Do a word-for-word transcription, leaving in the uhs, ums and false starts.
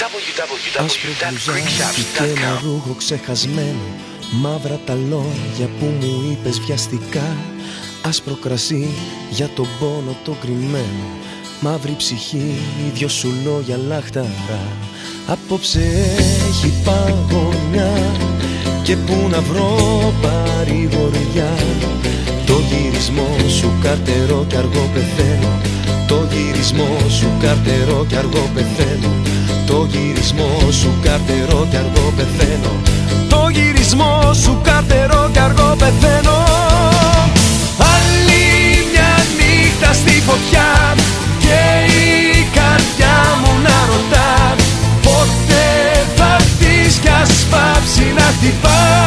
Άσπρο μπλουζάκι και ένα ρούχο ξεχασμένο, μαύρα τα λόγια που μου είπες βιαστικά. Άσπρο κρασί για τον πόνο το κρυμμένο, μαύρη ψυχή, δυο σου λόγια λαχταρά. Απόψε έχει παγωνιά και που να βρω παρηγοριά. Το γυρισμό σου καρτερό κι αργό πεθαίνω. Το γυρισμό σου καρτερό κι αργό πεθαίνω. Το γυρισμό σου καρτερό κι αργό πεθαίνω. Το γυρισμό σου καρτερό κι αργό πεθαίνω. Άλλη μια νύχτα στη φωτιά και η καρδιά μου να ρωτά πότε θα έρθεις κι ας πάψει να χτυπά.